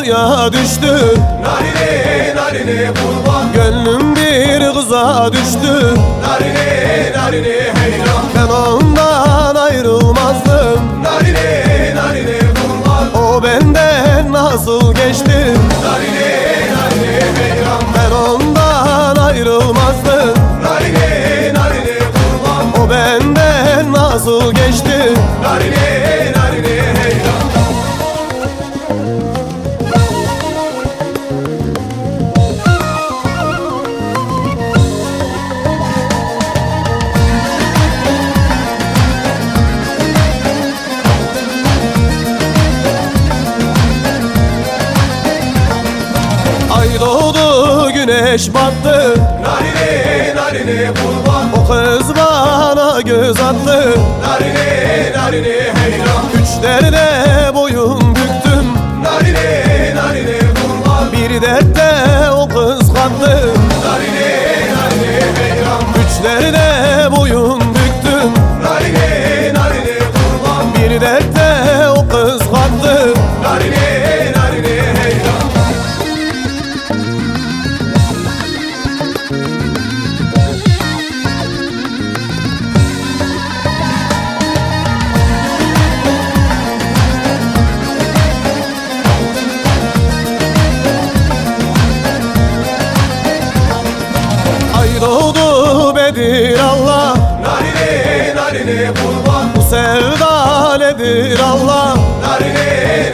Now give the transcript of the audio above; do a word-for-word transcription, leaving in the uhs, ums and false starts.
suya düştü. Narini narini kurban, Gönlüm bir kıza düştü. narini narini heyran, Ben ondan ayrılmazdım. narini narini kurban, O benden nasıl geçti? narini narini heyran, Ben ondan ayrılmazdım. narini narini kurban, O benden nasıl geçti? narini narini heyran. Ay doğdu güneş battı. Narini narini kurban, O kız bana göz attı. narini narini heyran, Üç derde boyun büktüm. narini narini kurban, Bir dertte o kız kattı. narini narini heyran, Üç derde boyun büktüm. narini narini kurban, Bir dertte o kız kattı. narini narini heyran. Ay doğdu Bedir Allah. Narini narini kurban, Bu sevda nedir Allah? narini